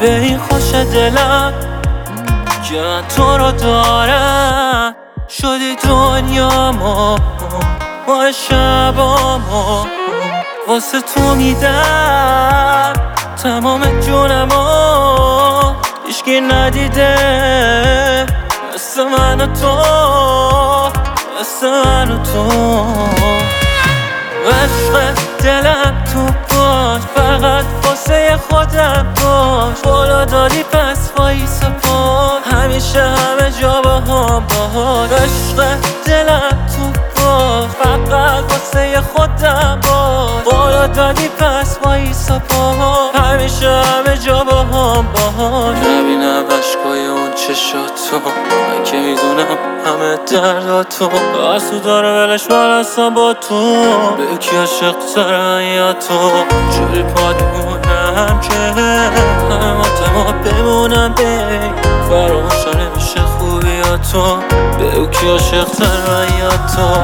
به این خوش دلم که من تو رو دارم. شدی دنیامو با شبامو واسه تو میدم تمام جونمو. هیچکی ندیده مثل من و تو، مثل من و تو. عشق دلم تو باش، فقط واسه خودم باش. بالا دادی پس وایسا باش، همیشه همه جا با هم باش. عشق دلم تو باش، فقط واسه خودم باش. بالا دادی پس وایسا باش، همیشه همه جا با هم باش. نبینم عشقای اون چشاتو، من که میدونم همه درداتو. آسو داره ولش من هستم با تو، به یکی عاشق ترم یا تو. جوری پادمونم که همه ما بمونم بی فراموشا نمیشه خوبیاتو. به یکی عاشق ترم یا تو.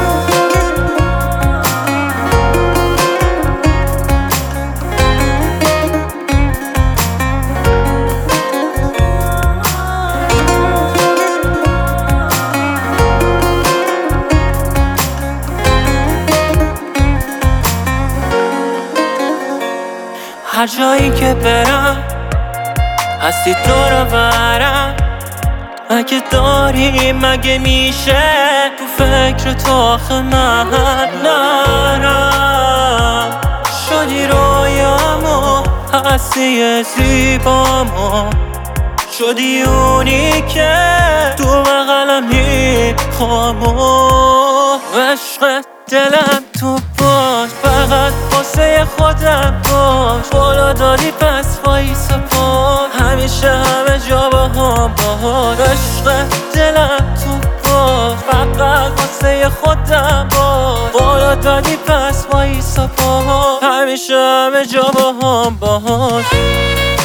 هر جایی که برم هستی دور و برم. اگه داری مگه میشه تو فکر تو آخه من نرم. شدی رویامو، هستی زیبامو، شدی اونی که تو بغلم میخوامو. عشق دلم تو باش، فقط واسه خودم باش. بالا دادی پس وایسا باش، همیشه همه جا با هم باش. عشق دلم تو باش، فقط واسه خودم باش. بالا دادی پس وایسا باش، همیشه همه جا با هم باش.